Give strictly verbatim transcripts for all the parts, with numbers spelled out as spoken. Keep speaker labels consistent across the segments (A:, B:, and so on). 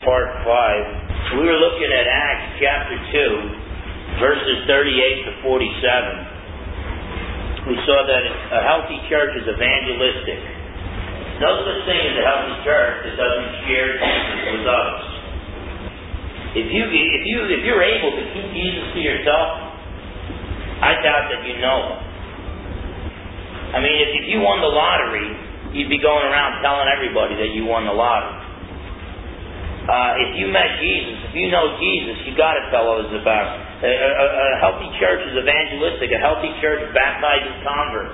A: part five. We were looking at Acts chapter two, verses thirty-eight to forty-seven. We saw that a healthy church is evangelistic. No such thing as a healthy church that doesn't share Jesus with others. If you if you if you're able to keep Jesus to yourself, I doubt that you know him. I mean, if, if you won the lottery, you'd be going around telling everybody that you won the lottery. Uh, if you met Jesus, if you know Jesus, you got to tell others about him. A, a, a healthy church is evangelistic. A healthy church baptizes converts.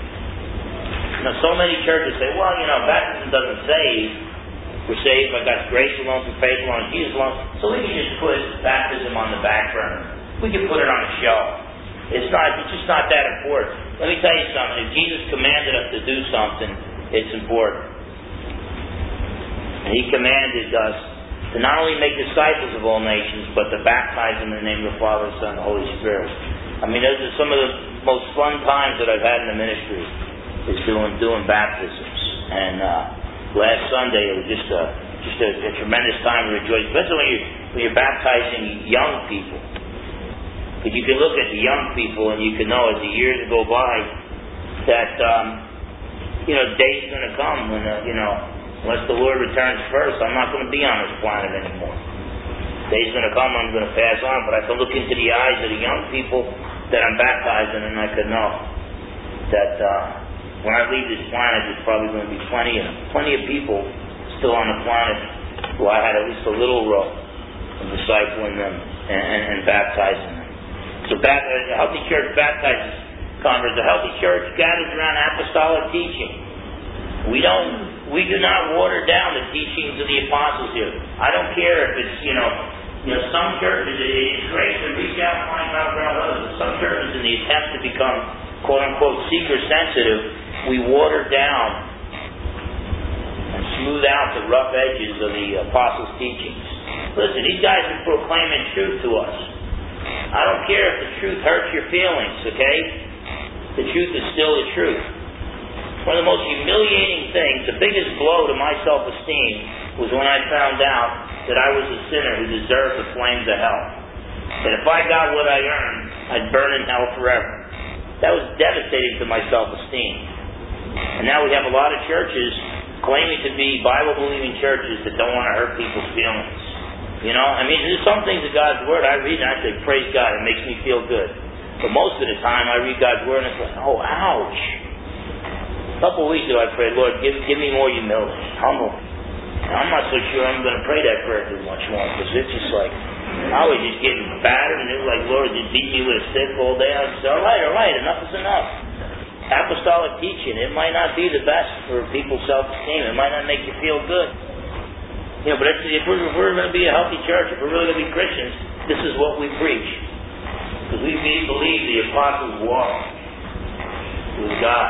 A: You know, so many churches say, well, you know, baptism doesn't save. We're saved by God's grace alone, through faith alone, Jesus alone. So we can just put baptism on the back burner. We can put it on a shelf. It's not. It's just not that important. Let me tell you something. If Jesus commanded us to do something, it's important. And He commanded us to not only make disciples of all nations, but to baptize them in the name of the Father, Son, and the Holy Spirit. I mean, those are some of the most fun times that I've had in the ministry, is doing doing baptisms. And uh, last Sunday, it was just a just a, a tremendous time to rejoice, especially when you're, when you're baptizing young people. Because you can look at the young people and you can know as the years go by that, um, you know, days are going to come when, uh, you know, unless the Lord returns first, I'm not going to be on this planet anymore. Days are going to come, I'm going to pass on, but I can look into the eyes of the young people that I'm baptizing and I can know that uh, when I leave this planet, there's probably going to be plenty of, plenty of people still on the planet who I had at least a little role in discipling them and, and, and baptizing them. So a healthy church baptizes converts. A healthy church gathers around apostolic teaching. We don't, we do not water down the teachings of the apostles here. I don't care if it's, you know, you know, some churches, it's great to reach out and find out about others. Some churches, in the attempt to become, quote unquote, seeker sensitive, we water down and smooth out the rough edges of the apostles' teachings. Listen, these guys are proclaiming truth to us. I don't care if the truth hurts your feelings, okay? The truth is still the truth. One of the most humiliating things, the biggest blow to my self-esteem, was when I found out that I was a sinner who deserved the flames of hell. That if I got what I earned, I'd burn in hell forever. That was devastating to my self-esteem. And now we have a lot of churches claiming to be Bible-believing churches that don't want to hurt people's feelings. You know, I mean, there's some things of God's Word I read and I say, praise God, it makes me feel good. But most of the time I read God's Word and it's like, oh, ouch. A couple of weeks ago I prayed, Lord, give, give me more humility, humble. And I'm not so sure I'm going to pray that prayer too much more, because it's just like, I was just getting battered and it was like, Lord, just beat me with a stick all day. I said, all right, all right, enough is enough. Apostolic teaching, it might not be the best for people's self-esteem. It might not make you feel good. You know, but if we're, if we're going to be a healthy church, if we're really going to be Christians, this is what we preach. Because we believe the apostles walked with God.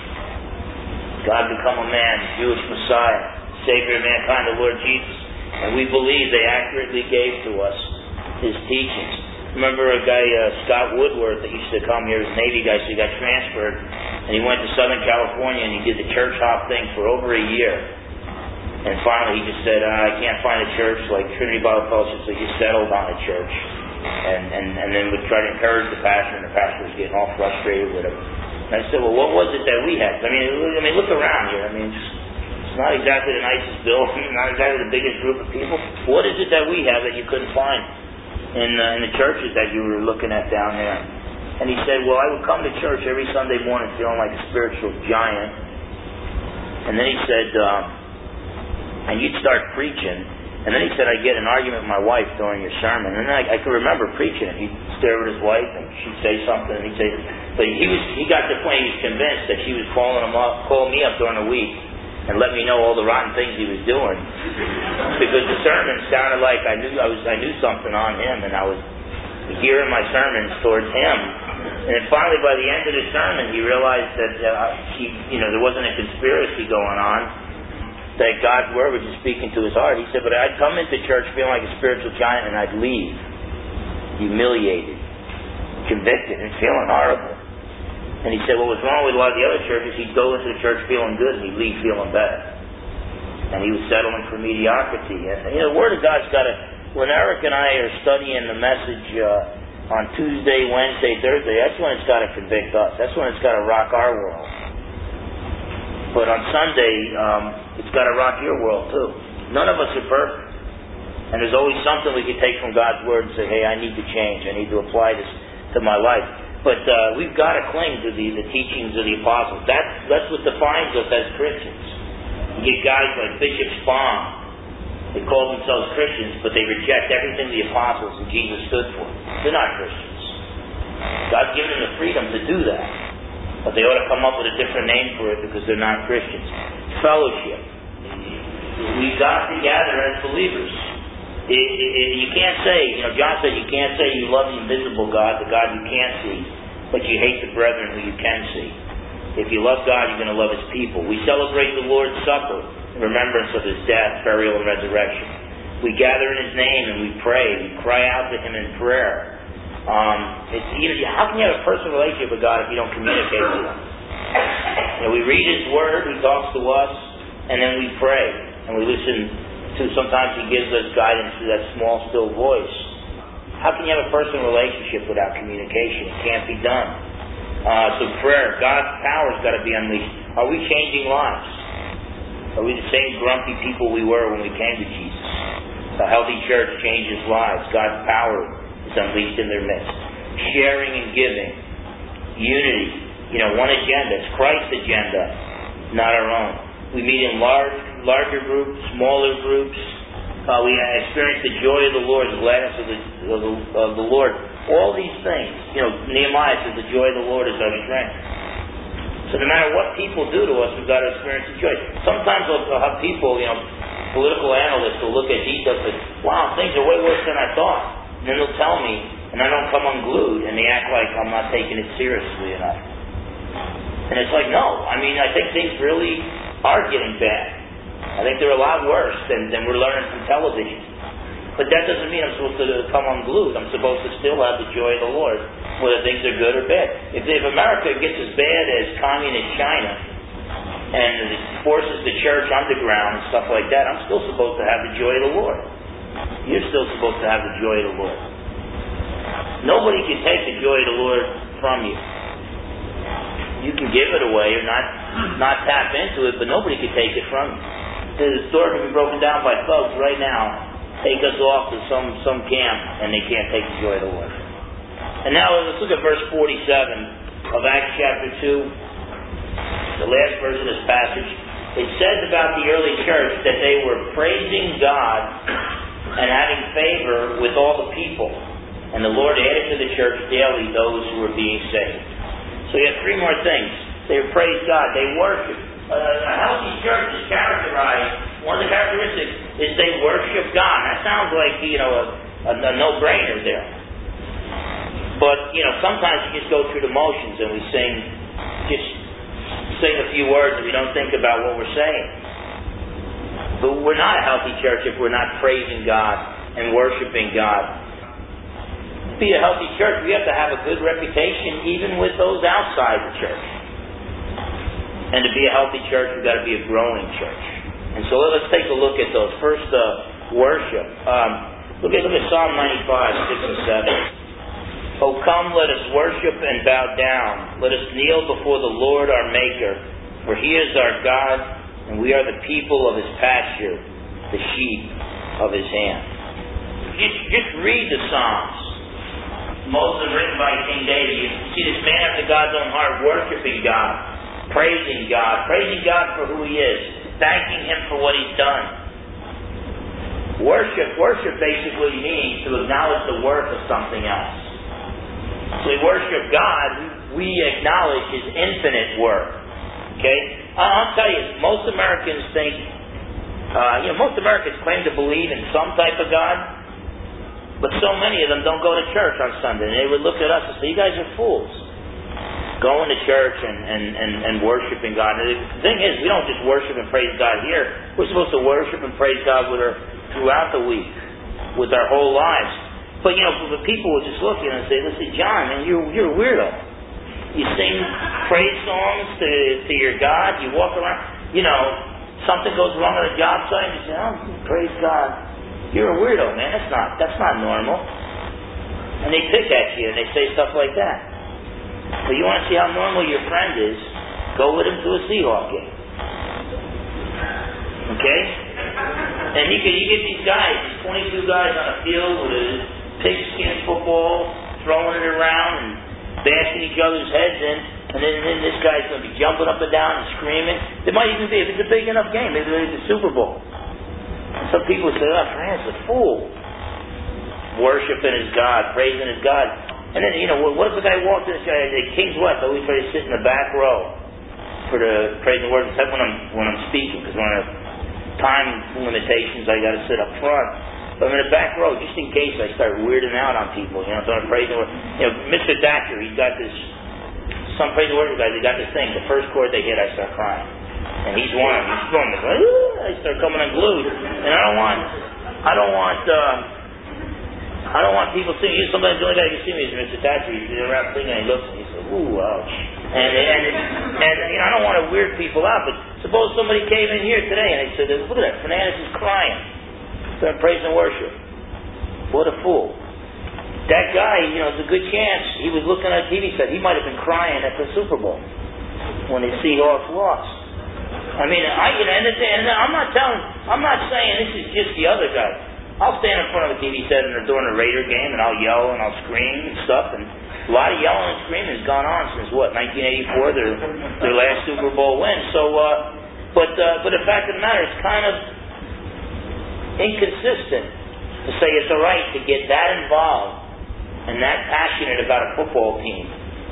A: God become a man, Jewish Messiah, Savior of mankind, the Lord Jesus. And we believe they accurately gave to us His teachings. Remember a guy, uh, Scott Woodworth, that used to come here, he was a Navy guy, so he got transferred. And he went to Southern California and he did the church hop thing for over a year. And finally he just said, uh, I can't find a church like Trinity Bible Fellowship, so he just settled on a church. And, and, and then would try to encourage the pastor, and the pastor was getting all frustrated with him. And I said, well, what was it that we had? I mean, I mean, look around here. I mean, it's, it's not exactly the nicest building, not exactly the biggest group of people. What is it that we have that you couldn't find in, uh, in the churches that you were looking at down there? And he said, well, I would come to church every Sunday morning feeling like a spiritual giant. And then he said, um, and you'd start preaching, and then he said, I'd get an argument with my wife during your sermon. And then I, I could remember preaching it. He'd stare at his wife, and she'd say something, and he'd say, but he was he got to the point he was convinced that she was calling him up, calling me up during the week and let me know all the rotten things he was doing. Because the sermon sounded like I knew I was I knew something on him, and I was gearing my sermons towards him. And then finally, by the end of the sermon, he realized that uh, he, you know, there wasn't a conspiracy going on, that God's Word was just speaking to his heart. He said, but I'd come into church feeling like a spiritual giant, and I'd leave humiliated, convicted, and feeling horrible. And he said what was wrong with a lot of the other churches, he'd go into the church feeling good, and he'd leave feeling better. and he was settling for mediocrity. And you know, the Word of God's got to. When Eric and I are studying the message uh, on Tuesday, Wednesday, Thursday, that's when it's got to convict us. That's when it's got to rock our world. But on Sunday, um, it's got to rock your world too. None of us are perfect. And there's always something we can take from God's Word and say, hey, I need to change. I need to apply this to my life. But uh, we've got to cling to the, the teachings of the apostles. That's, that's what defines us as Christians. You get guys like Bishop Spong. They call themselves Christians, but they reject everything the apostles and Jesus stood for. They're not Christians. God's given them the freedom to do that. But they ought to come up with a different name for it because they're not Christians. Fellowship. We've got to gather as believers. It, it, it, you can't say, you know, John said you can't say you love the invisible God, the God you can't see, but you hate the brethren who you can see. If you love God, you're going to love His people. We celebrate the Lord's Supper in remembrance of His death, burial, and resurrection. We gather in His name and we pray. We cry out to Him in prayer. Um, it's, you know, how can you have a personal relationship with God if you don't communicate with Him? You know, we read His Word, He talks to us, and then we pray. And we listen to, sometimes He gives us guidance through that small, still voice. How can you have a personal relationship without communication? It can't be done. Uh, so prayer, God's power's got to be unleashed. Are we changing lives? Are we the same grumpy people we were when we came to Jesus? A healthy church changes lives. God's power is unleashed in their midst. Sharing and giving. Unity. You know, one agenda. It's Christ's agenda, not our own. We meet in large, larger groups, smaller groups. Uh, we experience the joy of the Lord, the gladness of the, of the, of the Lord. All these things. You know, Nehemiah says the joy of the Lord is our strength. So no matter what people do to us, we've got to experience the joy. Sometimes we'll have people, you know, political analysts will look at details and say, wow, things are way worse than I thought. And then they'll tell me, and I don't come unglued, and they act like I'm not taking it seriously enough. And it's like, no. I mean, I think things really are getting bad. I think they're a lot worse than, than we're learning from television. But that doesn't mean I'm supposed to come unglued. I'm supposed to still have the joy of the Lord, whether things are good or bad. If, if America gets as bad as communist China and it forces the church underground and stuff like that, I'm still supposed to have the joy of the Lord. You're still supposed to have the joy of the Lord. Nobody can take the joy of the Lord from you. You can give it away or not, not tap into it, but nobody can take it from you. The store can be broken down by thugs right now. Take us off to some, some camp, and they can't take the joy of the Lord. And now let's look at verse forty-seven of Acts chapter two, the last verse of this passage. It says about the early church that they were praising God and having favor with all the people. And the Lord added to the church daily those who were being saved. So you have three more things. They praise God. They worship. Uh, a healthy church is characterized, one of the characteristics is they worship God. That sounds like, you know, a, a, a no-brainer there. But, you know, sometimes you just go through the motions and we sing, just sing a few words and we don't think about what we're saying. But we're not a healthy church if we're not praising God and worshiping God. To be a healthy church, we have to have a good reputation even with those outside the church. And to be a healthy church, we've got to be a growing church. And so let's take a look at those. First, uh, worship. Um, look at look at Psalm ninety-five, six and seven. Oh, come, let us worship and bow down. Let us kneel before the Lord our Maker, for He is our God, and we are the people of His pasture, the sheep of His hand. Just, just read the Psalms. Most of them written by King David. You see this man after God's own heart worshiping God, praising God, praising God for who He is, thanking Him for what He's done. Worship, worship basically means to acknowledge the worth of something else. So we worship God, we acknowledge His infinite worth. Okay? I'll tell you, most Americans think, uh, you know, most Americans claim to believe in some type of God, but so many of them don't go to church on Sunday. And they would look at us and say, you guys are fools. Going to church and, and, and, and worshiping God. And the thing is, we don't just worship and praise God here. We're supposed to worship and praise God with our, throughout the week, with our whole lives. But, you know, the people would just look at you and say, listen, John, man, you're, you're a weirdo. You sing praise songs to, to your God. You walk around. You know, something goes wrong on a job site, and you say, oh, praise God. You're a weirdo, man. That's not, that's not normal. And they pick at you, and they say stuff like that. But you want to see how normal your friend is, go with him to a Seahawk game. Okay? And you get, you get these guys, these twenty-two guys on a field with a pigskin football, throwing it around and bashing each other's heads in, and then, and then this guy's going to be jumping up and down and screaming. There might even be, if it's a big enough game, maybe it's the Super Bowl. And some people say, oh, Fran's a fool. Worshiping his God, praising his God. And then, you know, what if the guy walks in, this guy, the King's West, I always try to sit in the back row for the praising words, except when I'm, when I'm speaking, because when I have time limitations, I got to sit up front. But I'm in the back row, just in case I start weirding out on people, you know, so I'm praising words. You know, Mister Thatcher, he's got this, some praising words guys, they got this thing, the first chord they hit, I start crying. And he's one of them, he's throwing this, I start coming unglued. And I don't want, I don't want, uh, I don't want people seeing you. Sometimes the only guy you see me is Mister Thatcher. He's around singing and he looks and he says, ooh, ouch. And, and, and, you know, I don't want to weird people out, but suppose somebody came in here today and they said, look at that, Fernandez is crying. They're praise and worship. What a fool. That guy, you know, it's a good chance. He was looking at T V set. He might have been crying at the Super Bowl when the Seahawks lost. I mean, I, you know, and, and I'm not telling, I'm not saying this is just the other guy. I'll stand in front of a T V set and during a Raider game, and I'll yell and I'll scream and stuff. And a lot of yelling and screaming has gone on since what, nineteen eighty-four, their their last Super Bowl win. So, uh, but uh, but the fact of the matter, it's kind of inconsistent to say it's all right to get that involved and that passionate about a football team,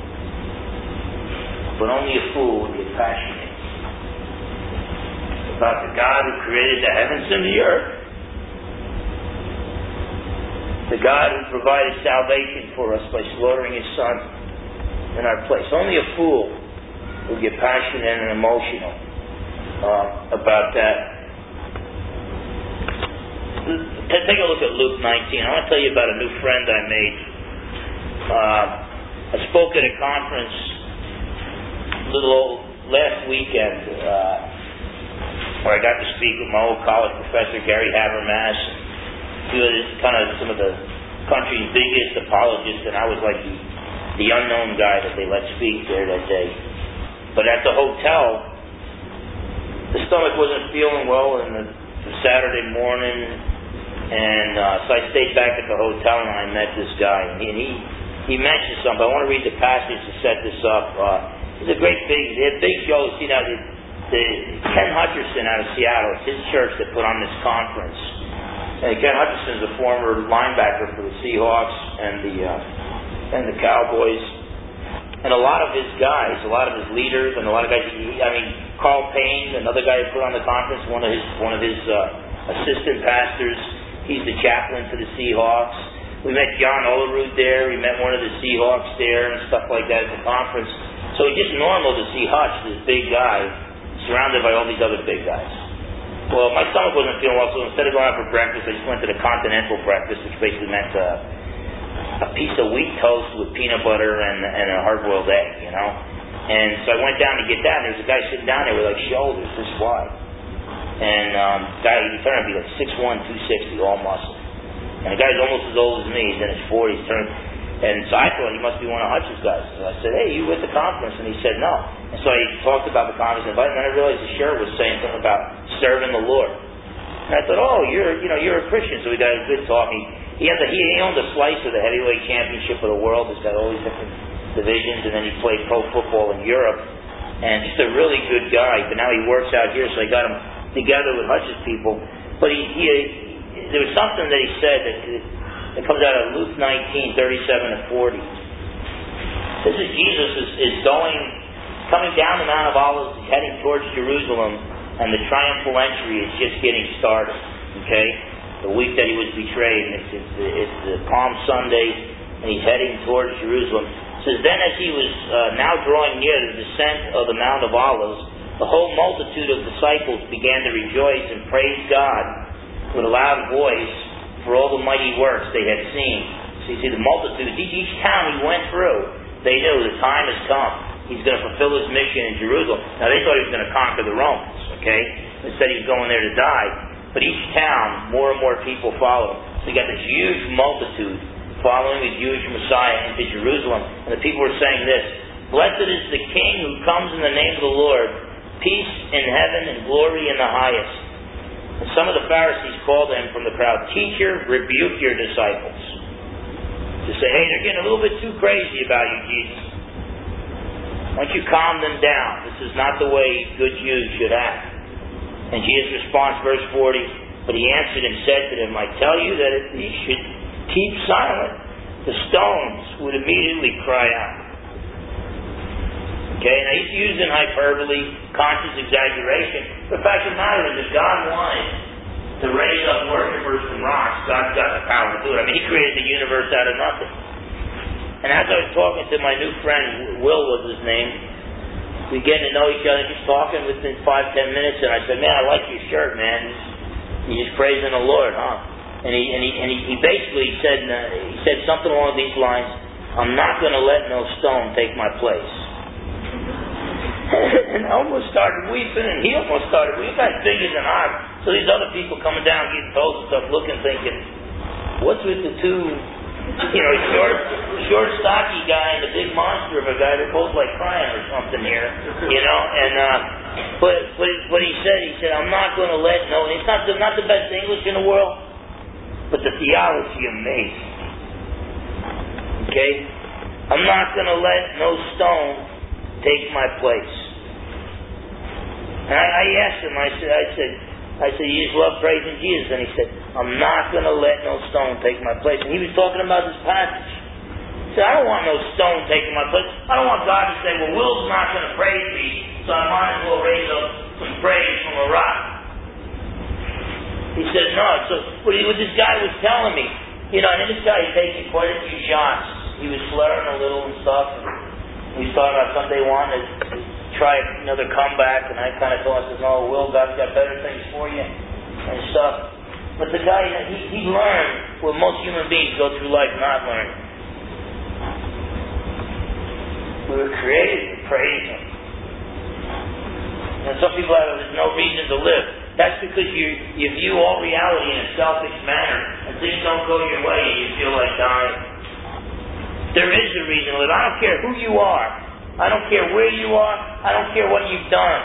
A: but only a fool would get passionate about the God who created the heavens and the earth. The God who provided salvation for us by slaughtering His Son in our place. Only a fool will get passionate and emotional uh, about that. Take a look at Luke nineteen. I want to tell you about a new friend I made. Uh, I spoke at a conference a little old, last weekend uh, where I got to speak with my old college professor, Gary Habermas. He was kind of some of the country's biggest apologists, and I was like the, the unknown guy that they let speak there that day. But at the hotel, the stomach wasn't feeling well in the, the Saturday morning, and uh, so I stayed back at the hotel and I met this guy. And he, and he, he mentioned something. I want to read the passage to set this up. Uh, it's a great big, they had big shows. You know, the, the Ken Hutcherson out of Seattle, it's his church that put on this conference. And Ken Hutcherson's a former linebacker for the Seahawks and the uh, and the Cowboys, and a lot of his guys, a lot of his leaders, and a lot of guys. He, I mean, Carl Payne, another guy who put on the conference, one of his one of his uh, assistant pastors. He's the chaplain for the Seahawks. We met John Olerud there. We met one of the Seahawks there and stuff like that at the conference. So it's just normal to see Hutch, this big guy, surrounded by all these other big guys. Well, my stomach wasn't feeling well, so instead of going out for breakfast, I just went to the continental breakfast, which basically meant uh, a piece of wheat toast with peanut butter and, and a hard-boiled egg, you know. And so I went down to get that, and there was a guy sitting down there with like shoulders this wide. And um, guy, he turned out to be like six one, two sixty, all muscle. And the guy's almost as old as me. He's in his forties. Turned, and so I thought he must be one of Hutch's guys. So I said, hey, you with the conference? And he said, no. And so I talked about the conference, and then I realized the shirt was saying something about serving the Lord. And I thought, oh, you're, you know, you're a Christian, so we got a good talk. He, he, has a, he, he owned a slice of the heavyweight championship of the world. It's got all these different divisions, and then he played pro football in Europe. And just a really good guy. But now he works out here, so I got him together with Hutch's people. But he, he, there was something that he said that, that comes out of Luke nineteen, thirty-seven to forty. This is Jesus is, is going, coming down the Mount of Olives, he's heading towards Jerusalem, and the triumphal entry is just getting started. Okay, the week that he was betrayed, and it's, it's, it's the Palm Sunday, and he's heading towards Jerusalem. It says, then as he was uh, now drawing near the descent of the Mount of Olives, the whole multitude of disciples began to rejoice and praise God with a loud voice for all the mighty works they had seen. So you see the multitude, each, each town he went through, they knew the time has come. He's going to fulfill his mission in Jerusalem. Now they thought he was going to conquer the Romans, okay? Instead, he was going there to die. But each town, more and more people followed him. So you got this huge multitude following the Jewish Messiah into Jerusalem. And the people were saying this, "Blessed is the King who comes in the name of the Lord, peace in heaven and glory in the highest." And some of the Pharisees called to him from the crowd, "Teacher, rebuke your disciples." To say, hey, they're getting a little bit too crazy about you, Jesus. Why don't you calm them down? This is not the way good Jews should act. And Jesus responds, verse forty, "But he answered and said to them, I tell you that if ye should keep silent, the stones would immediately cry out." Okay, now he's using hyperbole, conscious exaggeration. But the fact of the matter is, if God wanted to raise up worshipers from rocks, God's got the power to do it. I mean, he created the universe out of nothing. And as I was talking to my new friend, Will was his name, we getting to know each other, just talking within five, ten minutes, and I said, "Man, I like your shirt, man. You're just praising the Lord, huh?" And he and he and he, he basically said uh, he said something along these lines, "I'm not going to let no stone take my place." And I almost started weeping, and he almost started weeping. You guys bigger than I. So these other people coming down, getting told and stuff, looking, thinking, "What's with the two?" You know, short, short, stocky guy and the big monster of a guy. They're both like crying or something here, you know. And uh, but but what he said, he said, "I'm not going to let no." It's not the, not the best English in the world, but the theology amazing. Okay, I'm not going to let no stone take my place. And I, I asked him. I said, I said. I said, "You just love praising Jesus." And he said, "I'm not going to let no stone take my place." And he was talking about this passage. He said, "I don't want no stone taking my place. I don't want God to say, well, Will's not going to praise me, so I might as well raise up some praise from a rock." He said, "No." So what, he, what this guy was telling me, you know, and this guy, he's taking quite a few shots. He was slurring a little and stuff. And he was talking about something they wanted to try another comeback, and I kind of told him, "No, Will, God's got better things for you," and stuff. But the guy, he, he learned what most human beings go through life not learning. We were created to praise Him. And some people have there's no reason to live. That's because you you view all reality in a selfish manner, and things don't go your way, and you feel like dying. There is a reason to live. I don't care who you are. I don't care where you are. I don't care what you've done.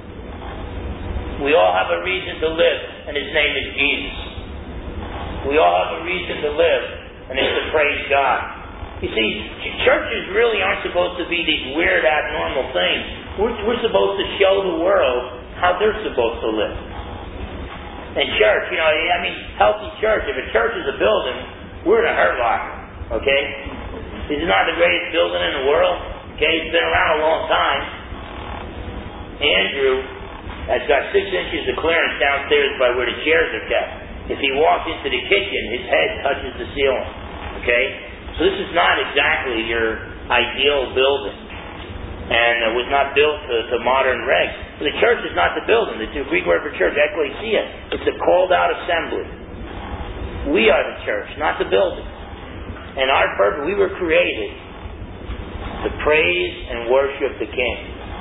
A: We all have a reason to live, and His name is Jesus. We all have a reason to live, and it's to praise God. You see, churches really aren't supposed to be these weird, abnormal things. We're, we're supposed to show the world how they're supposed to live. And church, you know, I mean, healthy church. If a church is a building, we're in a hurt locker, okay? This is not the greatest building in the world. Okay, it's been around a long time. Andrew has got six inches of clearance downstairs by where the chairs are kept. If he walks into the kitchen, his head touches the ceiling. Okay? So this is not exactly your ideal building. And it was not built to, to modern regs. So the church is not the building. The Greek word for church, ekklesia. It's a called out assembly. We are the church, not the building. And our purpose, we were created to praise and worship the King.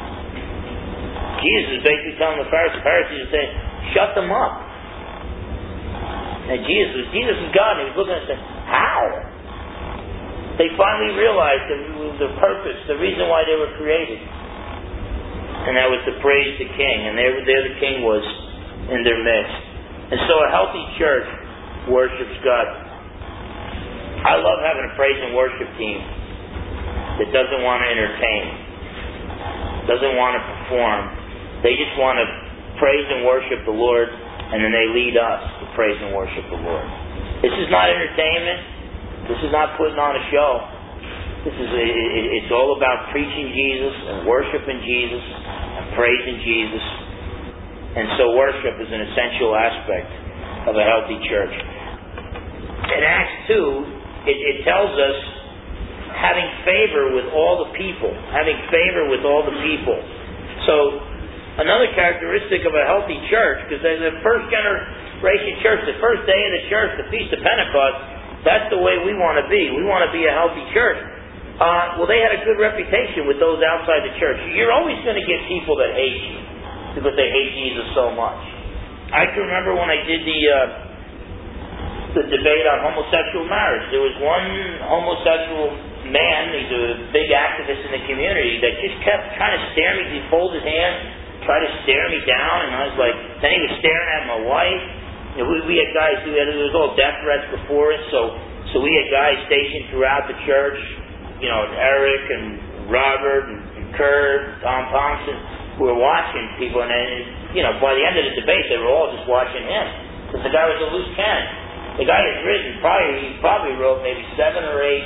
A: Jesus is basically telling the Pharisees, Pharisees saying, "Shut them up." And Jesus, Jesus is God, and He was looking at them saying, "How?" They finally realized the, the purpose, the reason why they were created. And that was to praise the King. And there, there the King was in their midst. And so a healthy church worships God. I love having a praise and worship team that doesn't want to entertain, doesn't want to perform. They just want to praise and worship the Lord, and then they lead us to praise and worship the Lord. This is not entertainment. This is not putting on a show. This is it's all about preaching Jesus and worshiping Jesus and praising Jesus. And so worship is an essential aspect of a healthy church. In Acts two, it, it tells us having favor with all the people. Having favor with all the people. So, another characteristic of a healthy church, because the first generation church, the first day of the church, the Feast of Pentecost, that's the way we want to be. We want to be a healthy church. Uh, well, they had a good reputation with those outside the church. You're always going to get people that hate you. because they hate Jesus so much. I can remember when I did the uh, the debate on homosexual marriage. There was one homosexual man, he's a big activist in the community, that just kept trying to stare me. He'd fold his hand, try to stare me down, and I was like, then he was staring at my wife. You know, we, we had guys, we had, there was all death threats before us, so so we had guys stationed throughout the church, you know, Eric and Robert and, and Kurt, Tom Thompson, who were watching people, and then, you know, by the end of the debate, they were all just watching him, because the guy was a loose cannon. The guy has written, probably, he probably wrote maybe seven or eight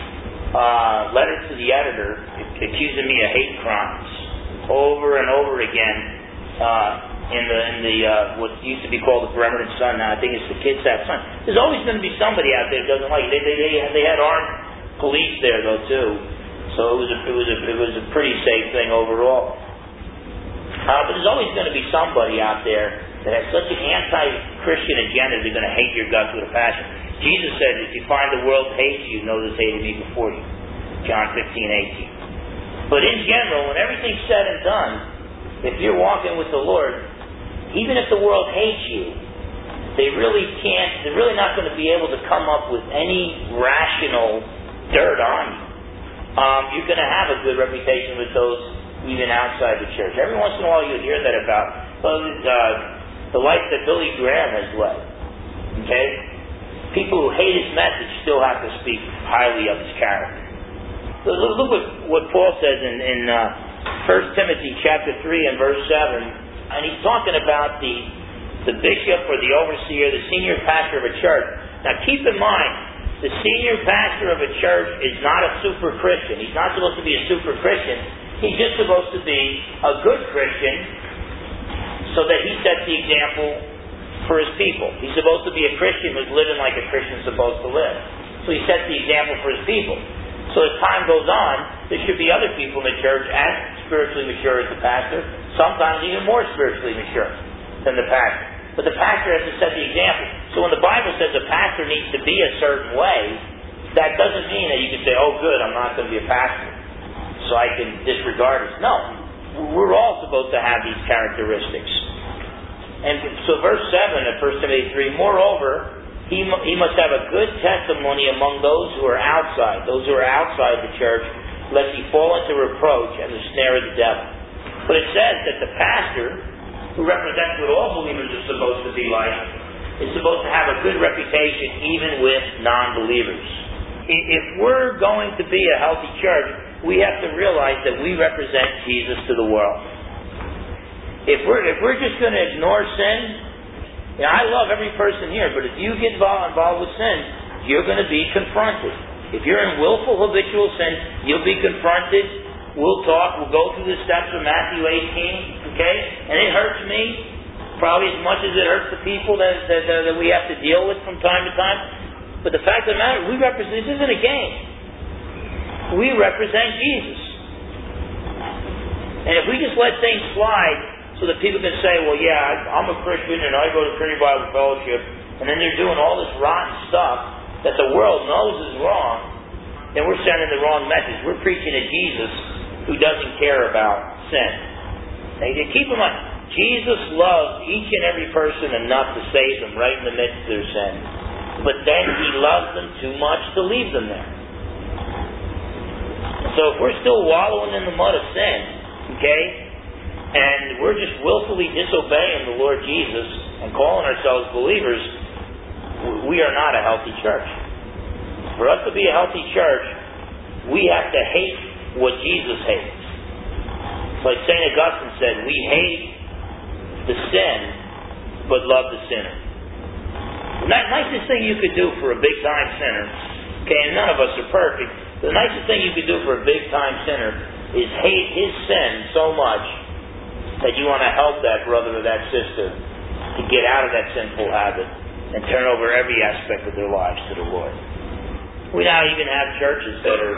A: uh, letters to the editor accusing me of hate crimes over and over again uh, in the in the uh, what used to be called the Bremerton Sun. Now I think it's the Kitsap Sun. There's always going to be somebody out there that doesn't like it. They, they, they, they had armed police there though too, so it was a, it was a, it was a pretty safe thing overall. Uh, but there's always going to be somebody out there that has such an anti-Christian agenda, they're going to hate your guts with a passion. Jesus said, if you find the world hates you, know this hated me before you. John fifteen, eighteen. But in general, when everything's said and done, if you're walking with the Lord, even if the world hates you, they really can't, they're really not going to be able to come up with any rational dirt on you. Um, you're going to have a good reputation with those even outside the church. Every once in a while you'll hear that about well, uh, the life that Billy Graham has led. Okay? People who hate his message still have to speak highly of his character. So look, look what, what Paul says in, in uh, First Timothy chapter three and verse seven, and he's talking about the the bishop or the overseer, the senior pastor of a church. Now keep in mind, the senior pastor of a church is not a super Christian. He's not supposed to be a super Christian. He's just supposed to be a good Christian so that he sets the example for his people. He's supposed to be a Christian who's living like a Christian's supposed to live. So he sets the example for his people. So as time goes on, there should be other people in the church as spiritually mature as the pastor, sometimes even more spiritually mature than the pastor. But the pastor has to set the example. So when the Bible says a pastor needs to be a certain way, that doesn't mean that you can say, oh good, I'm not going to be a pastor, so I can disregard it. No. We're all supposed to have these characteristics. And so verse seven of First Timothy three, moreover, he, he must have a good testimony among those who are outside, those who are outside the church, lest he fall into reproach and the snare of the devil. But it says that the pastor, who represents what all believers are supposed to be like, is supposed to have a good reputation even with non-believers. If we're going to be a healthy church, we have to realize that we represent Jesus to the world. If we're if we're just going to ignore sin, you know, I love every person here, but if you get involved, involved with sin, you're going to be confronted. If you're in willful, habitual sin, you'll be confronted. We'll talk. We'll go through the steps of Matthew eighteen, okay? And it hurts me probably as much as it hurts the people that that, that we have to deal with from time to time. But the fact of the matter, we represent. This isn't a game. We represent Jesus. And if we just let things slide so that people can say, well, yeah, I'm a Christian and I go to Trinity Bible Fellowship, and then they're doing all this rotten stuff that the world knows is wrong, then we're sending the wrong message. We're preaching a Jesus who doesn't care about sin. Now, keep in mind, Jesus loves each and every person enough to save them right in the midst of their sin. But then He loves them too much to leave them there. So if we're still wallowing in the mud of sin, okay, and we're just willfully disobeying the Lord Jesus and calling ourselves believers, we are not a healthy church. For us to be a healthy church, we have to hate what Jesus hates. Like Saint Augustine said, we hate the sin, but love the sinner. The nicest thing you could do for a big-time sinner, okay, and none of us are perfect, the nicest thing you could do for a big-time sinner is hate his sin so much that you want to help that brother or that sister to get out of that sinful habit and turn over every aspect of their lives to the Lord. We now even have churches that are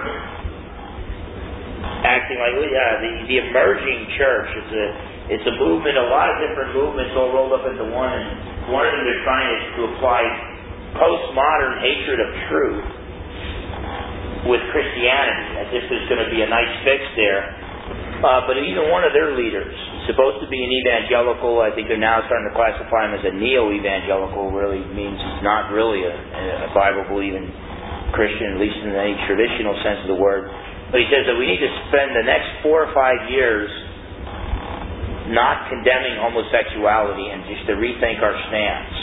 A: acting like, well, yeah, the, the emerging church. It's a it's a movement, a lot of different movements all rolled up into one, and one of them they're trying to, to apply postmodern hatred of truth with Christianity, as if there's going to be a nice fix there. Uh, but even one of their leaders, supposed to be an evangelical, I think they're now starting to classify him as a neo-evangelical, really means he's not really a, a Bible-believing Christian, at least in any traditional sense of the word. But he says that we need to spend the next four or five years not condemning homosexuality and just to rethink our stance.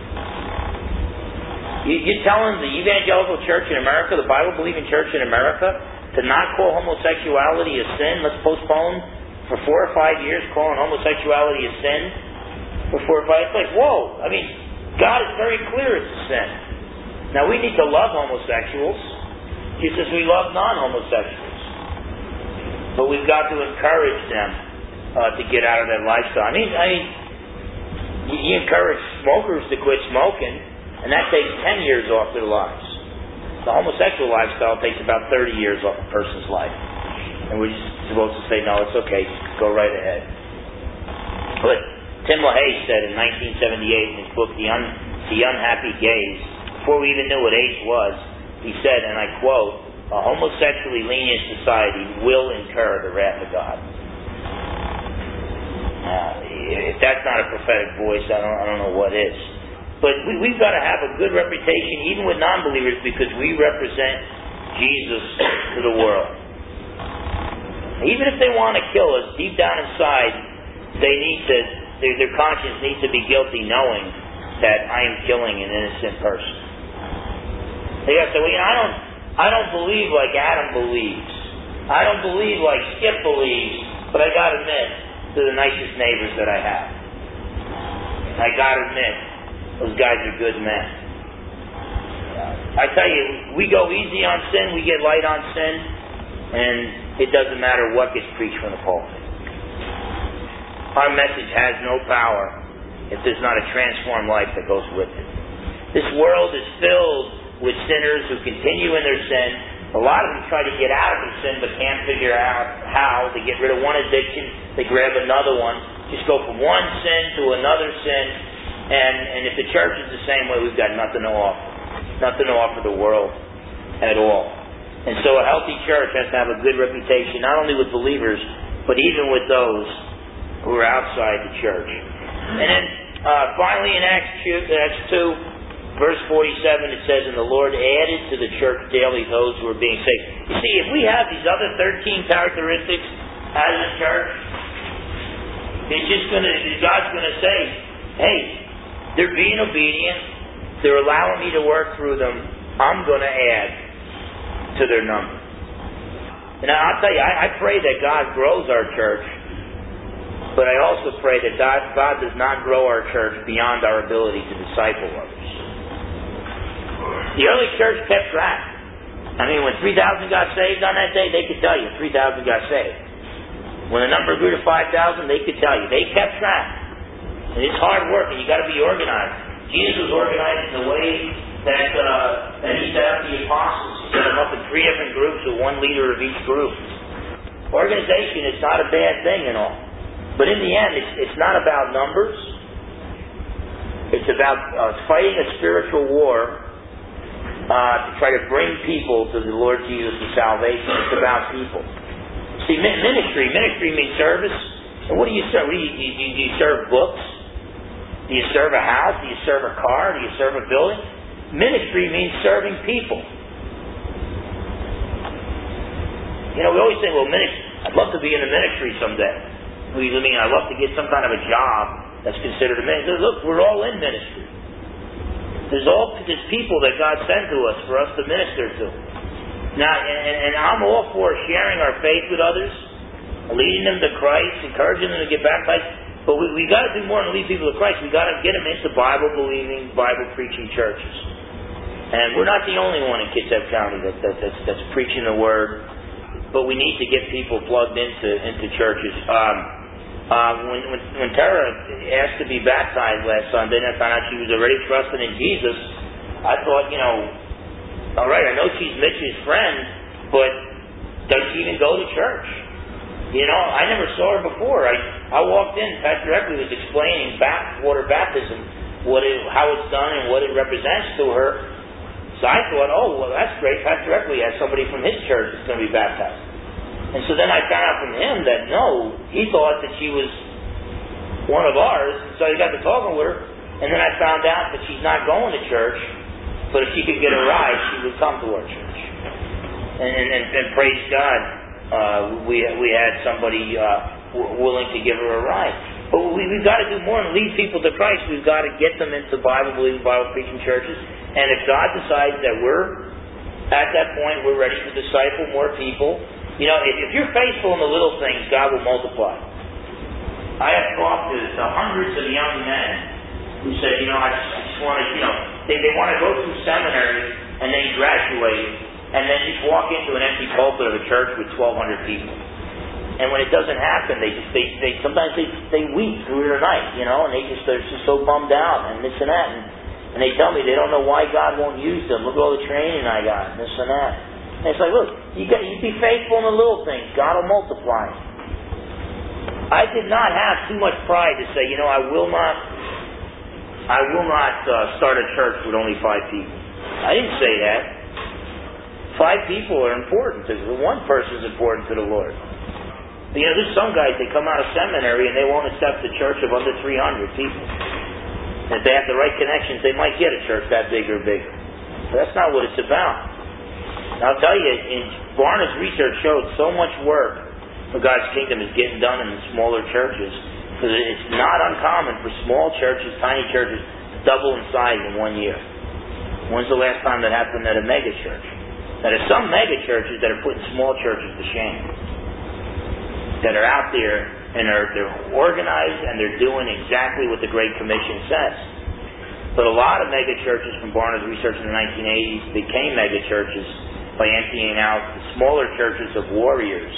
A: You, you're telling the evangelical church in America, the Bible-believing church in America, to not call homosexuality a sin? Let's postpone for four or five years calling homosexuality a sin? For four or five, it's like, whoa! I mean, God is very clear it's a sin. Now we need to love homosexuals, just as we love non-homosexuals. But we've got to encourage them uh, to get out of that lifestyle. I mean, I mean, you, you encourage smokers to quit smoking, and that takes ten years off their lives. The homosexual lifestyle takes about thirty years off a person's life. And we're just supposed to say, no, it's okay, go right ahead. But Tim LaHaye said in nineteen seventy-eight in his book, The, Un- the Unhappy Gays, before we even knew what AIDS was, he said, and I quote, a homosexually lenient society will incur the wrath of God. Uh, if that's not a prophetic voice, I don't, I don't know what is. But we, we've got to have a good reputation, even with non-believers, because we represent Jesus to the world. Even if they want to kill us, deep down inside, they need to, their, their conscience needs to be guilty, knowing that I am killing an innocent person. They got to say, well, you know, I don't, I don't believe like Adam believes. I don't believe like Skip believes, but I got to admit, they're the nicest neighbors that I have. I got to admit, those guys are good men. I tell you, we go easy on sin, we get light on sin, and it doesn't matter what gets preached from the pulpit. Our message has no power if there's not a transformed life that goes with it. This world is filled with sinners who continue in their sin. A lot of them try to get out of their sin but can't figure out how. They get rid of one addiction, they grab another one, just go from one sin to another sin. And, and if the church is the same way, we've got nothing to offer. Nothing to offer the world at all. And so a healthy church has to have a good reputation, not only with believers, but even with those who are outside the church. And then uh, finally in Acts two, verse forty-seven, it says, and the Lord added to the church daily those who were being saved. You see, if we have these other thirteen characteristics as a church, it's just going to, God's going to say, hey, they're being obedient. They're allowing me to work through them. I'm going to add to their number. And I'll tell you, I, I pray that God grows our church, but I also pray that God, God does not grow our church beyond our ability to disciple others. The early church kept track. I mean, when three thousand got saved on that day, they could tell you three thousand got saved. When the number grew to five thousand, they could tell you. They kept track. And it's hard work, and you've got to be organized. Jesus was organized in the way that, uh, that he set up the apostles. He set them up in three different groups with one leader of each group. Organization is not a bad thing and all. But in the end, it's, it's not about numbers. It's about uh, fighting a spiritual war uh, to try to bring people to the Lord Jesus' salvation. It's about people. See, ministry, ministry means service. And what do you serve? What do you, do, you, do you serve books? Do you serve a house? Do you serve a car? Do you serve a building? Ministry means serving people. You know, we always say, well, ministry, I'd love to be in the ministry someday. We I mean, I'd love to get some kind of a job that's considered a ministry. Look, we're all in ministry. There's all there's people that God sent to us for us to minister to. Now, and, and I'm all for sharing our faith with others, leading them to Christ, encouraging them to get baptized. But we we got to do more than lead people to Christ. We got to get them into Bible-believing, Bible-preaching churches. And we're not the only one in Kitsap County that, that that's, that's preaching the Word. But we need to get people plugged into into churches. Um, uh, when, when when Tara asked to be baptized last Sunday, and I found out she was already trusting in Jesus, I thought, you know, all right, I know she's Mitch's friend, but does she even go to church? You know, I never saw her before. I, I walked in, Pastor Eckley was explaining bath, water baptism, what it, how it's done and what it represents to her. So I thought, oh, well, that's great. Pastor Eckley has somebody from his church that's going to be baptized. And so then I found out from him that no, he thought that she was one of ours. So I got to talking with her, and then I found out that she's not going to church, but if she could get a ride, she would come to our church. And, and, and, and praise God, uh, we we had somebody uh, w- willing to give her a ride. But we, we've got to do more than lead people to Christ. We've got to get them into Bible-believing, Bible-preaching churches. And if God decides that we're, at that point, we're ready to disciple more people, you know, if, if you're faithful in the little things, God will multiply. I have talked to, to hundreds of young men who said, you know, I just, I just want to, you know, they, they want to go through seminary and then graduate and then just walk into an empty pulpit of a church with twelve hundred people. And when it doesn't happen, they just, they, they sometimes they, they weep through the night, you know, and they just, they're just so bummed out and this and that. And, and they tell me they don't know why God won't use them. Look at all the training I got and this and that. And it's like, look, you got, you be faithful in the little things. God will multiply. I did not have too much pride to say, you know, I will not, I will not uh, start a church with only five people. I didn't say that. Five people are important. One person is important to the Lord. You know, there's some guys, they come out of seminary and they won't accept a church of under three hundred people. And if they have the right connections, they might get a church that big or bigger. But that's not what it's about. And I'll tell you, in Barna's research showed so much work for God's kingdom is getting done in the smaller churches. Because it's not uncommon for small churches, tiny churches, to double in size in one year. When's the last time that happened at a mega church? Now, there's some mega churches that are putting small churches to shame. That are out there and are they're organized and they're doing exactly what the Great Commission says. But a lot of mega churches from Barna's research in the nineteen eighties became mega churches by emptying out the smaller churches of warriors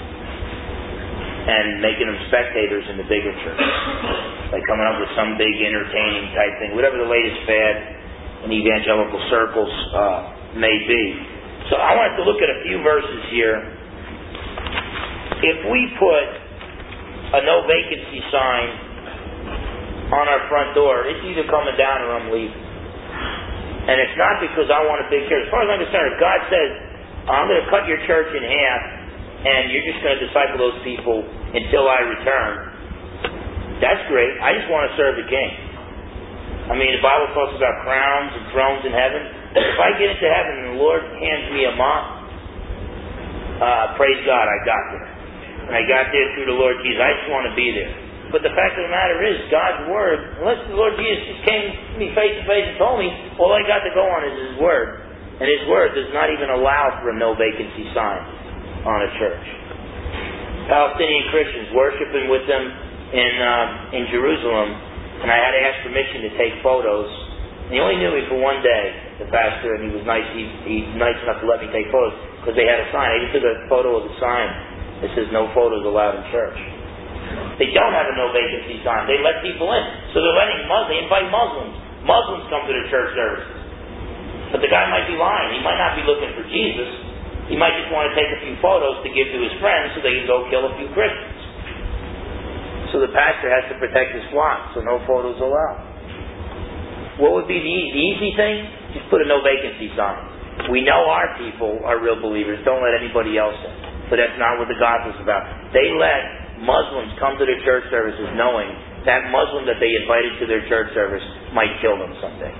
A: and making them spectators in the bigger churches. By coming up with some big entertaining type thing, whatever the latest fad in evangelical circles uh, may be. So I wanted to look at a few verses here. If we put a no vacancy sign on our front door, it's either coming down or I'm leaving. And it's not because I want a big church. As far as I'm concerned, if God says, I'm going to cut your church in half and you're just going to disciple those people until I return, that's great. I just want to serve the King. I mean, the Bible talks about crowns and thrones in heaven. If I get into heaven and the Lord hands me a mop, uh, praise God, I got there. And I got there through the Lord Jesus. I just want to be there. But the fact of the matter is, God's Word, unless the Lord Jesus just came to me face to face and told me, all I got to go on is His Word. And His Word does not even allow for a no vacancy sign on a church. Palestinian Christians worshiping with them in um, in Jerusalem, and I had to ask permission to take photos. And he only knew me for one day, the pastor, and he was nice. He, he's nice enough to let me take photos because they had a sign. I just took a photo of the sign. It says no photos allowed in church. They don't have a no vacancy sign. They let people in. So they're letting Muslims, they invite Muslims. Muslims come to their church services. But the guy might be lying. He might not be looking for Jesus. He might just want to take a few photos to give to his friends so they can go kill a few Christians. So the pastor has to protect his flock, so no photos allowed. What would be the, the easy thing? Just put a no vacancy sign. We know our people are real believers. Don't let anybody else in. But that's not what the gospel's about. They let Muslims come to their church services knowing that Muslim that they invited to their church service might kill them someday.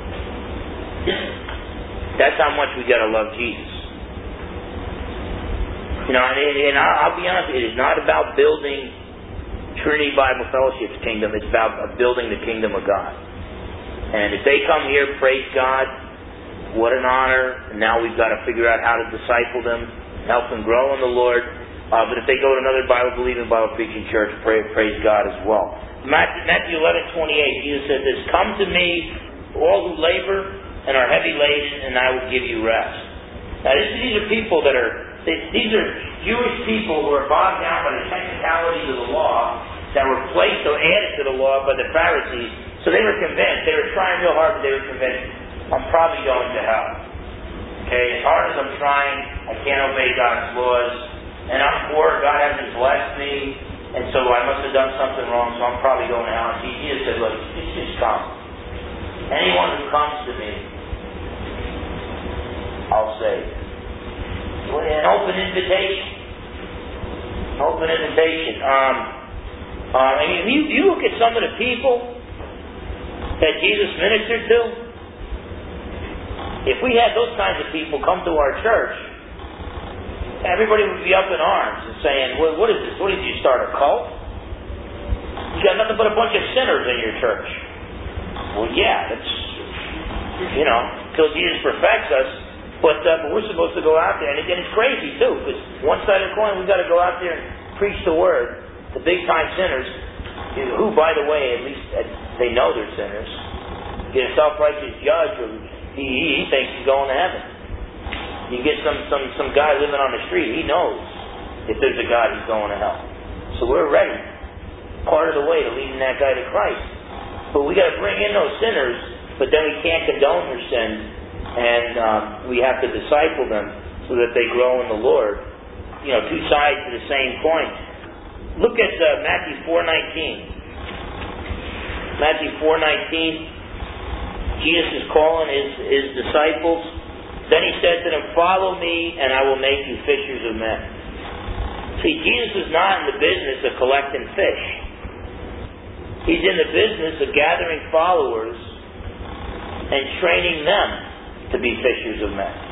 A: That's how much we got to love Jesus. You know, and, and I'll be honest, it is not about building Trinity Bible Fellowship's kingdom. It's about building the kingdom of God. And if they come here, praise God, what an honor. And now we've got to figure out how to disciple them, help them grow in the Lord. Uh, but if they go to another Bible-believing, Bible-preaching church, pray, praise God as well. Matthew, Matthew eleven twenty-eight, Jesus said this, "Come to me, all who labor and are heavy laden, and I will give you rest." Now, this, these are people that are, they, these are Jewish people who are bogged down by the technicalities of the law that were placed or added to the law by the Pharisees. So they were convinced, they were trying real hard, but they were convinced, I'm probably going to hell. Okay, as hard as I'm trying, I can't obey God's laws. And I'm poor, God hasn't blessed me, and so I must have done something wrong, so I'm probably going to hell. And Jesus said, look, just, just come. Anyone who comes to me, I'll save. An open invitation. Open invitation. Um, uh, I mean, you, you look at some of the people that Jesus ministered to. If we had those kinds of people come to our church, everybody would be up in arms and saying, well, what is this? What did you start, a cult? You got nothing but a bunch of sinners in your church. Well, yeah, that's, you know, until Jesus perfects us. But, uh, but we're supposed to go out there, and, it, and it's crazy too, because one side of the coin, we've got to go out there and preach the word to big-time sinners, who, by the way, at least uh, they know they're sinners. Get a self-righteous judge, or he, he thinks he's going to heaven. You get some, some, some guy living on the street, he knows if there's a God, he's going to hell. So we're ready, part of the way to leading that guy to Christ. But we got to bring in those sinners, but then we can't condone their sin, and um, we have to disciple them so that they grow in the Lord. You know, two sides to the same coin. Look at uh, Matthew four nineteen. Matthew four nineteen. Jesus is calling his, his disciples. Then he said to them, "Follow me, and I will make you fishers of men." See, Jesus is not in the business of collecting fish. He's in the business of gathering followers and training them to be fishers of men.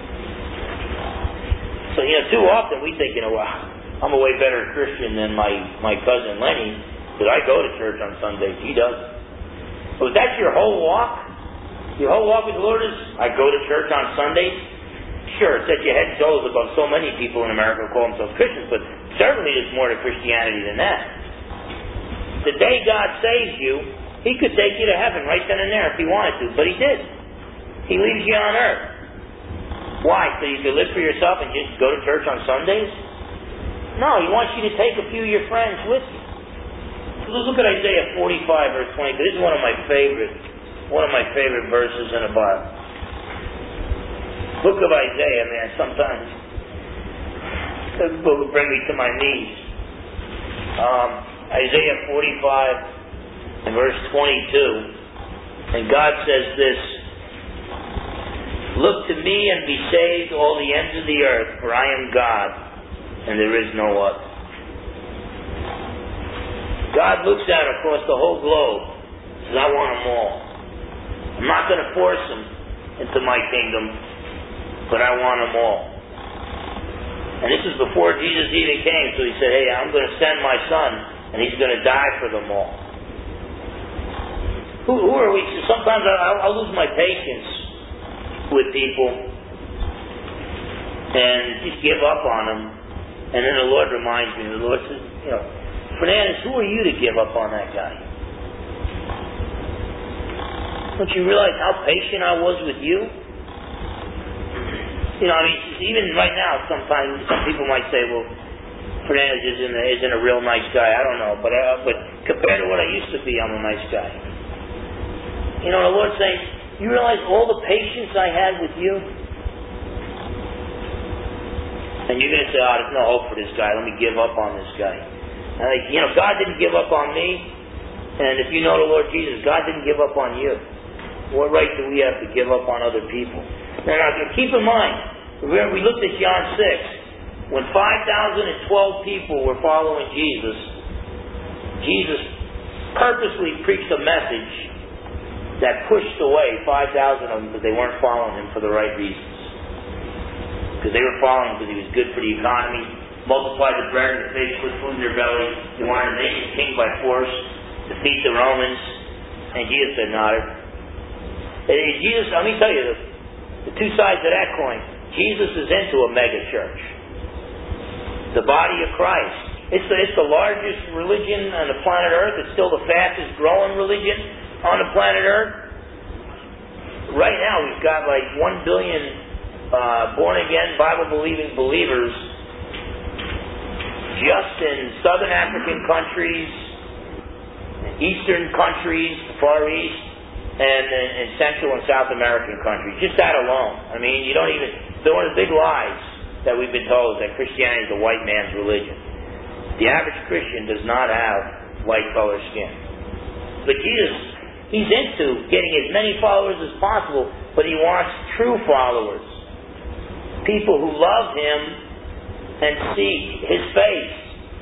A: So, you know, too often we think, you know, well, I'm a way better Christian than my, my cousin Lenny, because I go to church on Sundays. He doesn't. So if that's your whole walk, your whole walk with the Lord is, I go to church on Sundays? Sure, it sets your head and shoulders above so many people in America who call themselves Christians, but certainly there's more to Christianity than that. The day God saves you, He could take you to heaven right then and there if He wanted to, but He did. He leaves you on earth. Why? So you can live for yourself and just go to church on Sundays? No, He wants you to take a few of your friends with you. So let's look at Isaiah forty-five, verse twenty. This is one of my favorite, one of my favorite verses in the Bible. Book of Isaiah, man. Sometimes this book will bring me to my knees. Um, Isaiah forty-five, and verse twenty-two, and God says this: "Look to me and be saved, all the ends of the earth, for I am God, and there is no other." God looks out across the whole globe and says, I want them all. I'm not going to force them into my kingdom, but I want them all. And this is before Jesus even came, so He said, hey, I'm going to send my Son, and He's going to die for them all. Who, who are we? Sometimes I, I'll lose my patience with people and just give up on them. And then the Lord reminds me, the Lord says, you know, Fernandez, who are you to give up on that guy? Don't you realize how patient I was with you? You know, I mean, even right now, sometimes some people might say, well, Fernandez isn't a, isn't a real nice guy. I don't know. But, uh, but compared to what I used to be, I'm a nice guy. You know, the Lord's saying, you realize all the patience I had with you? And you're going to say, oh, there's no hope for this guy. Let me give up on this guy. And like, you know, God didn't give up on me. And if you know the Lord Jesus, God didn't give up on you. What right do we have to give up on other people? Now, now keep in mind, we looked at John six. When five thousand twelve people were following Jesus, Jesus purposely preached a message that pushed away five thousand of them because they weren't following Him for the right reasons. Because they were following Him because He was good for the economy, multiplied the bread and the fish, put food in their belly. He wanted to make Him king by force, defeat the Romans. And Jesus said, no. And Jesus, let me tell you, the, the two sides of that coin. Jesus is into a mega church. The body of Christ. It's the, it's the largest religion on the planet Earth. It's still the fastest growing religion on the planet Earth. Right now we've got like one billion uh, born-again, Bible-believing believers just in Southern African countries, Eastern countries, the Far East, and in Central and South American countries. Just that alone. I mean, you don't even... It's one of the big lies that we've been told that Christianity is a white man's religion. The average Christian does not have white color skin. But Jesus, He's into getting as many followers as possible, but He wants true followers. People who love Him and seek His face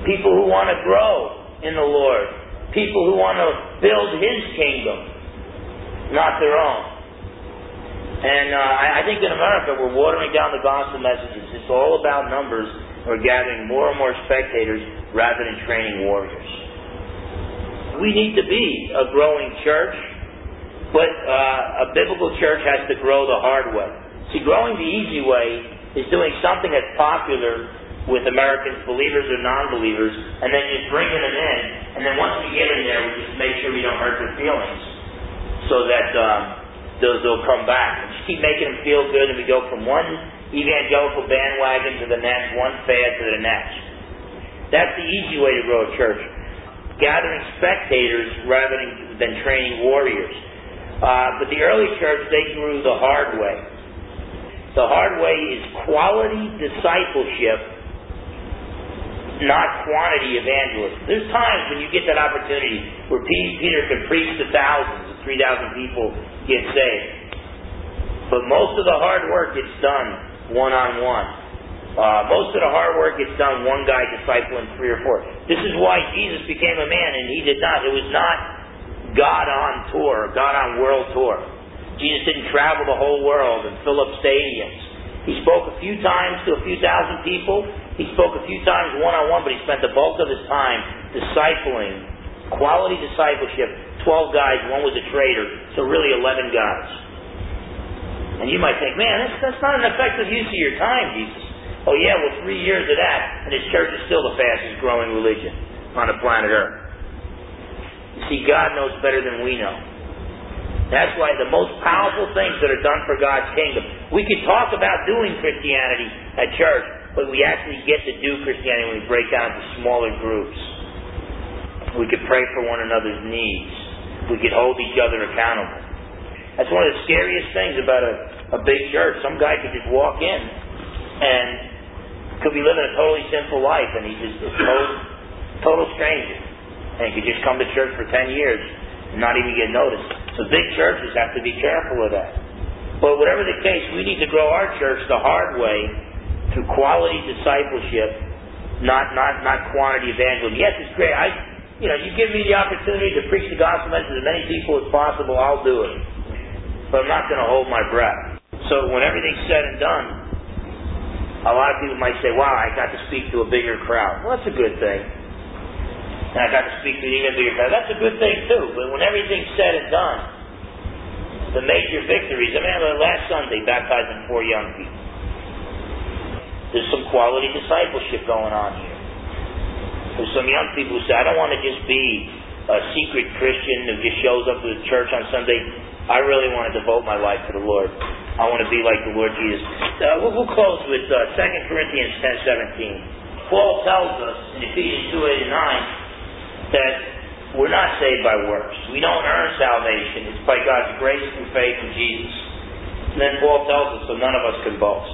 A: people who want to grow in the Lord, people who want to build His kingdom, not their own. And uh, I, I think in America we're watering down the gospel messages. It's all about numbers. We're gathering more and more spectators rather than training warriors. We need to be a growing church, but uh, a biblical church has to grow the hard way. See, growing the easy way is doing something that's popular with Americans, believers or non-believers, and then just bringing them in, and then once we get in there, we just make sure we don't hurt their feelings, so that um, they'll, they'll come back. And just keep making them feel good, and we go from one evangelical bandwagon to the next, one fad to the next. That's the easy way to grow a church. Gathering spectators rather than, than training warriors. Uh, but the early church, they grew the hard way. The hard way is quality discipleship, not quantity evangelism. There's times when you get that opportunity where Peter can preach to thousands, and three thousand people get saved. But most of the hard work gets done one-on-one. Uh, most of the hard work gets done one guy discipling three or four. This is why Jesus became a man, and He did not. It was not God on tour, God on world tour. Jesus didn't travel the whole world and fill up stadiums. He spoke a few times to a few thousand people. He spoke a few times one-on-one, but He spent the bulk of His time discipling, quality discipleship, twelve guys, one was a traitor, so really eleven guys. And you might think, man, that's, that's not an effective use of your time, Jesus. Oh yeah, well three years of that, and His church is still the fastest growing religion on the planet Earth. You see, God knows better than we know. That's why the most powerful things that are done for God's kingdom, we could talk about doing Christianity at church, but we actually get to do Christianity when we break down into smaller groups. We could pray for one another's needs. We could hold each other accountable. That's one of the scariest things about a, a big church. Some guy could just walk in and could be living a totally sinful life, and he's just a total, total stranger. And he could just come to church for ten years and not even get noticed. So big churches have to be careful of that. But whatever the case, we need to grow our church the hard way through quality discipleship, not not not quantity evangelism. Yes, it's great. I, you know, you give me the opportunity to preach the gospel message to as many people as possible, I'll do it. But I'm not going to hold my breath. So when everything's said and done, a lot of people might say, wow, I got to speak to a bigger crowd. Well, that's a good thing. And I got to speak to an even bigger crowd. That's a good thing too. But when everything's said and done, the major victories, I mean, last Sunday, baptizing four young people. There's some quality discipleship going on here. There's some young people who say, I don't want to just be a secret Christian who just shows up to the church on Sunday. I really want to devote my life to the Lord. I want to be like the Lord Jesus. Uh, we'll, we'll close with uh, Second Corinthians ten seventeen. Paul tells us in Ephesians two eight and nine that we're not saved by works. We don't earn salvation. It's by God's grace through faith in Jesus. And then Paul tells us so none of us can boast.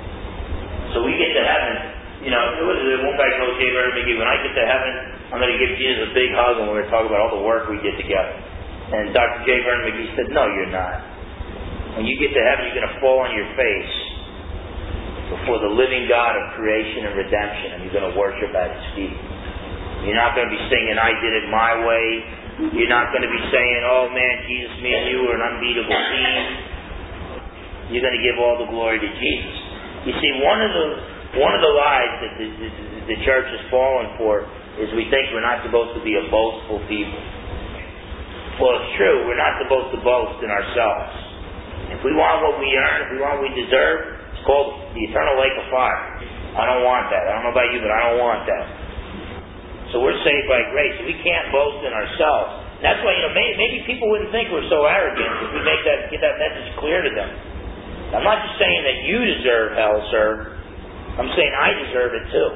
A: So we get to heaven. You know, what is it? One guy told Jay Vernon McGee, when I get to heaven, I'm going to give Jesus a big hug and we're going to talk about all the work we did together. And Doctor Jay Vernon McGee said, no, you're not. When you get to heaven, you're going to fall on your face before the living God of creation and redemption, and you're going to worship at His feet. You're not going to be singing, I did it my way. You're not going to be saying, oh man, Jesus, me and you are an unbeatable team. You're going to give all the glory to Jesus. You see, one of the one of the lies that the, the, the church has fallen for is we think we're not supposed to be a boastful people. Well, it's true. We're not supposed to boast in ourselves. If we want what we earn, if we want what we deserve, it's called the eternal lake of fire. I don't want that. I don't know about you, but I don't want that. So we're saved by grace. We can't boast in ourselves. That's why, you know, maybe, maybe people wouldn't think we're so arrogant if we make that get that message clear to them. I'm not just saying that you deserve hell, sir. I'm saying I deserve it too.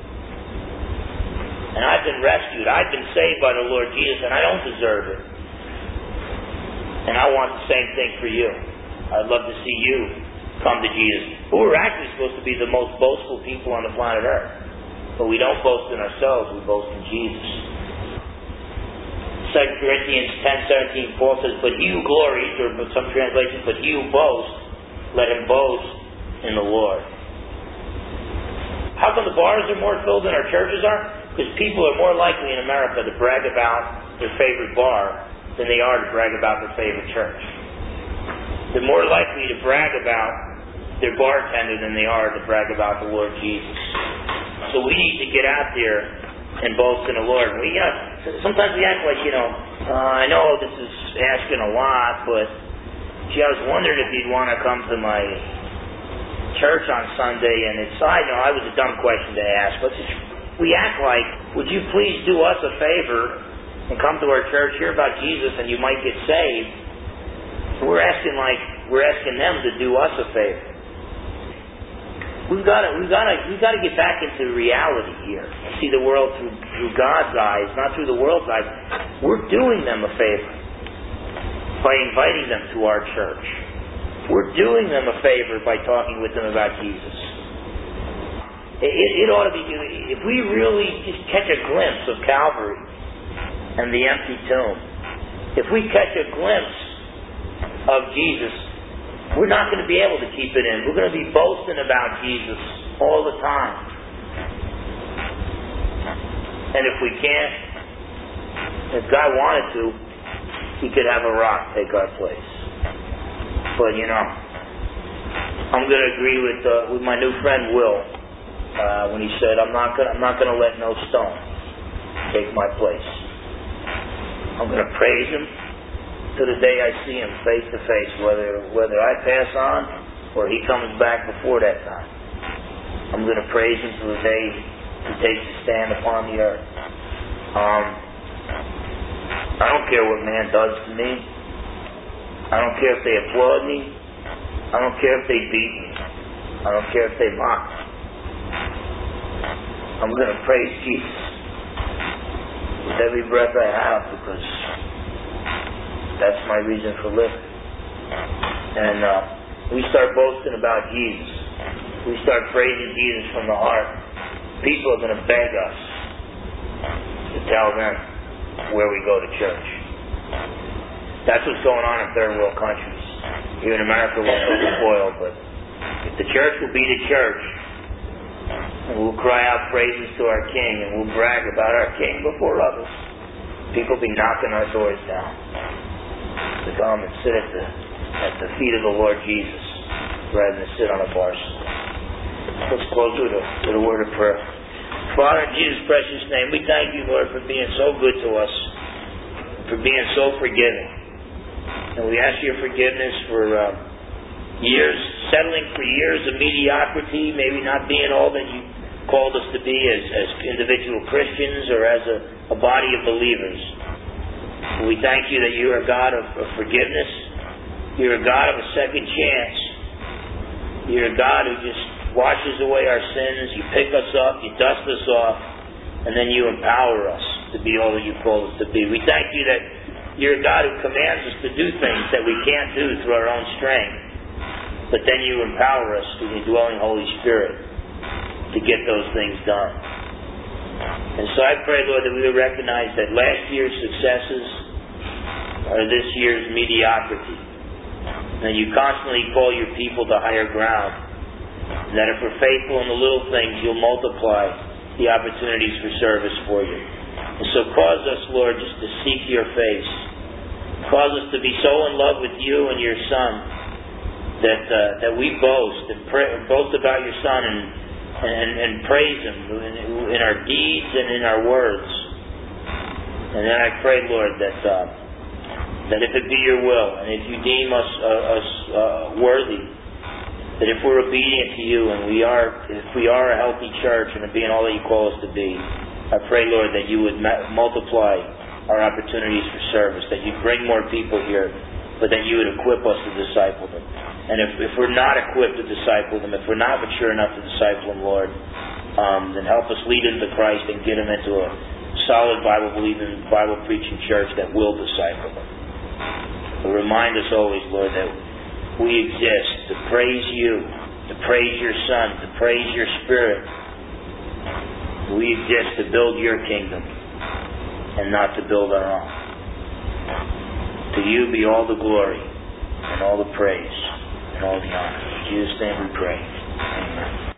A: And I've been rescued. I've been saved by the Lord Jesus, and I don't deserve it. And I want the same thing for you. I'd love to see you come to Jesus. But we're actually supposed to be the most boastful people on the planet Earth. But we don't boast in ourselves, we boast in Jesus. Second Corinthians ten seventeen, Paul says, but he who glories, or some translations, but he who boasts, let him boast in the Lord. How come the bars are more filled than our churches are? Because people are more likely in America to brag about their favorite bar than they are to brag about their favorite church. They're more likely to brag about their bartender than they are to brag about the Lord Jesus. So we need to get out there and boast in the Lord. We, uh, sometimes we act like, you know, uh, I know this is asking a lot, but gee, I was wondering if you'd want to come to my church on Sunday. And it's, I know, I was a dumb question to ask, but just, we act like, would you please do us a favor and come to our church, hear about Jesus, and you might get saved. So we're asking like, we're asking them to do us a favor. We've got to, we've got to, we've got to get back into reality here and see the world through, through God's eyes, not through the world's eyes. We're doing them a favor by inviting them to our church. We're doing them a favor by talking with them about Jesus. It, it, it ought to be, if we really just catch a glimpse of Calvary and the empty tomb, if we catch a glimpse of Jesus, we're not going to be able to keep it in. We're going to be boasting about Jesus all the time. And if we can't, if God wanted to, He could have a rock take our place. But you know, I'm going to agree with uh, with my new friend Will uh, when he said, "I'm not going I'm not going to let no stone take my place. I'm going to praise Him to the day I see Him face to face, whether whether I pass on or He comes back before that time. I'm going to praise Him to the day He takes His stand upon the earth. Um, I don't care what man does to me. I don't care if they applaud me. I don't care if they beat me. I don't care if they mock me. I'm going to praise Jesus with every breath I have, because that's my reason for living." And uh, we start boasting about Jesus. We start praising Jesus from the heart. People are going to beg us to tell them where we go to church. That's what's going on in third world countries. Here in America, we're so spoiled, but if the church will be the church, and we'll cry out praises to our King, and we'll brag about our King before others, people will be knocking our doors down to come and sit at the at the feet of the Lord Jesus rather than sit on a bar stool. Let's close with a, with a word of prayer. Father, in Jesus' precious name, we thank You, Lord, for being so good to us, for being so forgiving. And we ask Your forgiveness for uh, years, settling for years of mediocrity, maybe not being all that You called us to be as, as individual Christians or as a, a body of believers. We thank You that You are a God of, of forgiveness. You're a God of a second chance. You're a God who just washes away our sins. You pick us up, You dust us off, and then You empower us to be all that You called us to be. We thank You that You're a God who commands us to do things that we can't do through our own strength, but then You empower us through the indwelling Holy Spirit to get those things done. And so I pray, Lord, that we would recognize that last year's successes are this year's mediocrity. And You constantly call Your people to higher ground. And that if we're faithful in the little things, You'll multiply the opportunities for service for You. And so cause us, Lord, just to seek Your face. Cause us to be so in love with You and Your Son that uh, that we boast and pray, boast about Your Son and and, and praise Him in, in our deeds and in our words. And then I pray, Lord, that uh, that if it be Your will and if You deem us uh, us uh, worthy, that if we're obedient to You and we are if we are a healthy church and being all that You call us to be, I pray, Lord, that You would multiply our opportunities for service, that You'd bring more people here, but that You would equip us to disciple them. And if, if we're not equipped to disciple them, if we're not mature enough to disciple them, Lord, um, then help us lead them to Christ and get them into a solid Bible-believing, Bible-preaching church that will disciple them. But remind us always, Lord, that we exist to praise You, to praise Your Son, to praise Your Spirit. We exist to build Your kingdom and not to build our own. To You be all the glory and all the praise and all the honor. In Jesus' name we pray. Amen.